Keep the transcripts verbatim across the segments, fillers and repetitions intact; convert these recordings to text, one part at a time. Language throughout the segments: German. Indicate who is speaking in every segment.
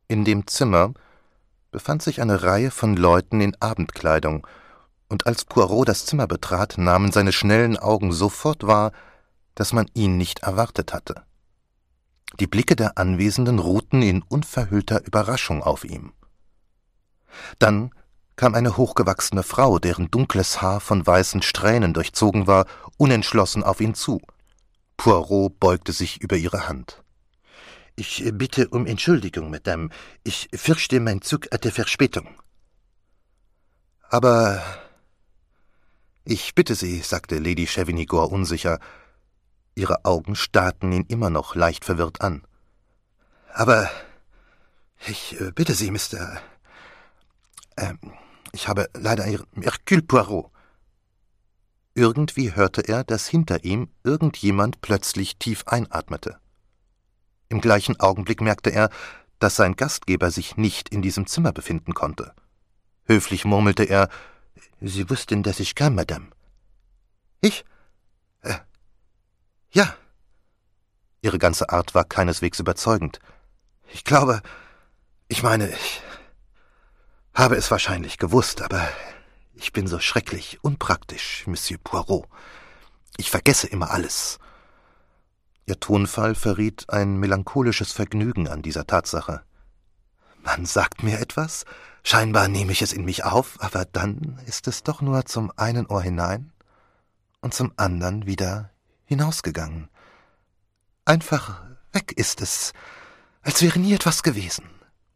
Speaker 1: In dem Zimmer befand sich eine Reihe von Leuten in Abendkleidung, und als Poirot das Zimmer betrat, nahmen seine schnellen Augen sofort wahr, dass man ihn nicht erwartet hatte. Die Blicke der Anwesenden ruhten in unverhüllter Überraschung auf ihm. Dann kam eine hochgewachsene Frau, deren dunkles Haar von weißen Strähnen durchzogen war, unentschlossen auf ihn zu. Poirot beugte sich über ihre Hand. »Ich bitte um Entschuldigung, Madame. Ich fürchte, mein Zug hatte Verspätung.« »Aber ich bitte Sie«, sagte Lady Chavigny-Gore unsicher. Ihre Augen starrten ihn immer noch leicht verwirrt an. »Aber ich bitte Sie, Mister Ähm, ich habe leider Ihren Hercule Poirot.« Irgendwie hörte er, dass hinter ihm irgendjemand plötzlich tief einatmete. Im gleichen Augenblick merkte er, dass sein Gastgeber sich nicht in diesem Zimmer befinden konnte. Höflich murmelte er, »Sie wussten, dass ich kam, Madame.« »Ich? Äh, ja.« Ihre ganze Art war keineswegs überzeugend. »Ich glaube, ich meine, ich habe es wahrscheinlich gewusst, aber ich bin so schrecklich unpraktisch, Monsieur Poirot. Ich vergesse immer alles.« Ihr Tonfall verriet ein melancholisches Vergnügen an dieser Tatsache. »Man sagt mir etwas, scheinbar nehme ich es in mich auf, aber dann ist es doch nur zum einen Ohr hinein und zum anderen wieder hinausgegangen. Einfach weg ist es, als wäre nie etwas gewesen.«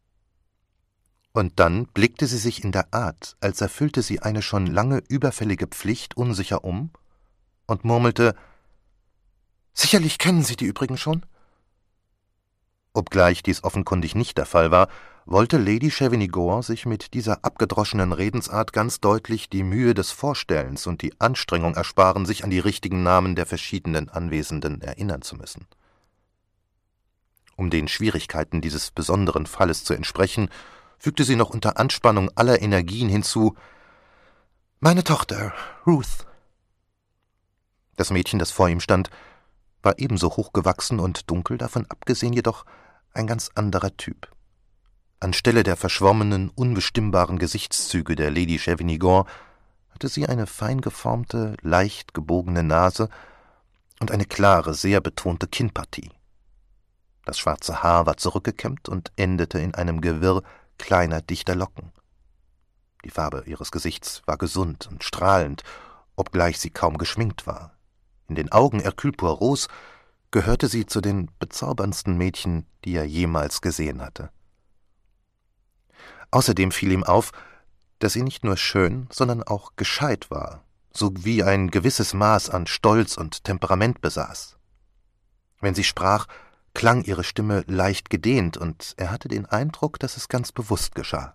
Speaker 1: Und dann blickte sie sich in der Art, als erfüllte sie eine schon lange überfällige Pflicht, unsicher um und murmelte, »Sicherlich kennen Sie die übrigen schon?« Obgleich dies offenkundig nicht der Fall war, wollte Lady Chavigny-Gore sich mit dieser abgedroschenen Redensart ganz deutlich die Mühe des Vorstellens und die Anstrengung ersparen, sich an die richtigen Namen der verschiedenen Anwesenden erinnern zu müssen. Um den Schwierigkeiten dieses besonderen Falles zu entsprechen, fügte sie noch unter Anspannung aller Energien hinzu, »Meine Tochter, Ruth.« Das Mädchen, das vor ihm stand, war ebenso hochgewachsen und dunkel, davon abgesehen jedoch ein ganz anderer Typ. Anstelle der verschwommenen, unbestimmbaren Gesichtszüge der Lady Chavigny-Gore hatte sie eine fein geformte, leicht gebogene Nase und eine klare, sehr betonte Kinnpartie. Das schwarze Haar war zurückgekämmt und endete in einem Gewirr kleiner, dichter Locken. Die Farbe ihres Gesichts war gesund und strahlend, obgleich sie kaum geschminkt war. In den Augen Hercule Poirots gehörte sie zu den bezauberndsten Mädchen, die er jemals gesehen hatte. Außerdem fiel ihm auf, dass sie nicht nur schön, sondern auch gescheit war, sowie ein gewisses Maß an Stolz und Temperament besaß. Wenn sie sprach, klang ihre Stimme leicht gedehnt, und er hatte den Eindruck, dass es ganz bewusst geschah.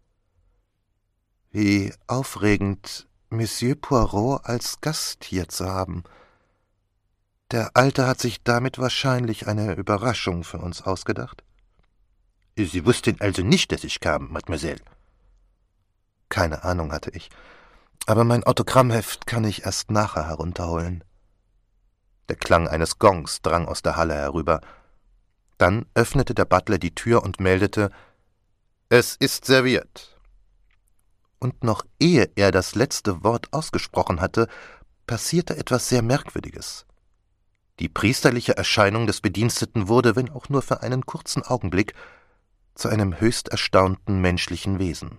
Speaker 1: »Wie aufregend, Monsieur Poirot als Gast hier zu haben. Der Alte hat sich damit wahrscheinlich eine Überraschung für uns ausgedacht.« »Sie wussten also nicht, dass ich kam, Mademoiselle?« »Keine Ahnung hatte ich, aber mein Autogrammheft kann ich erst nachher herunterholen.« Der Klang eines Gongs drang aus der Halle herüber. Dann öffnete der Butler die Tür und meldete, »Es ist serviert.« Und noch ehe er das letzte Wort ausgesprochen hatte, passierte etwas sehr Merkwürdiges. Die priesterliche Erscheinung des Bediensteten wurde, wenn auch nur für einen kurzen Augenblick, zu einem höchst erstaunten menschlichen Wesen.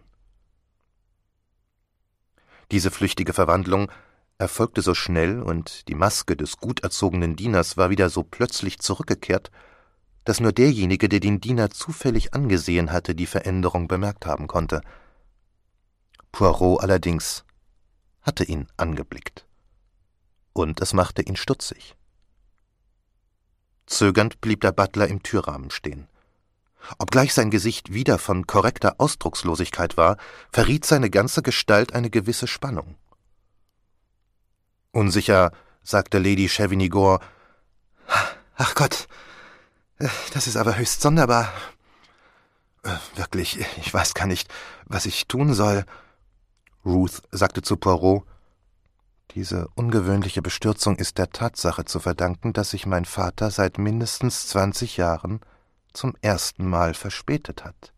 Speaker 1: Diese flüchtige Verwandlung erfolgte so schnell, und die Maske des gut erzogenen Dieners war wieder so plötzlich zurückgekehrt, dass nur derjenige, der den Diener zufällig angesehen hatte, die Veränderung bemerkt haben konnte. Poirot allerdings hatte ihn angeblickt, und es machte ihn stutzig. Zögernd blieb der Butler im Türrahmen stehen. Obgleich sein Gesicht wieder von korrekter Ausdruckslosigkeit war, verriet seine ganze Gestalt eine gewisse Spannung. Unsicher sagte Lady Chavigny-Gore, »Ach Gott, das ist aber höchst sonderbar. Wirklich, ich weiß gar nicht, was ich tun soll.« Ruth sagte zu Poirot, »Diese ungewöhnliche Bestürzung ist der Tatsache zu verdanken, dass sich mein Vater seit mindestens zwanzig Jahren zum ersten Mal verspätet hat.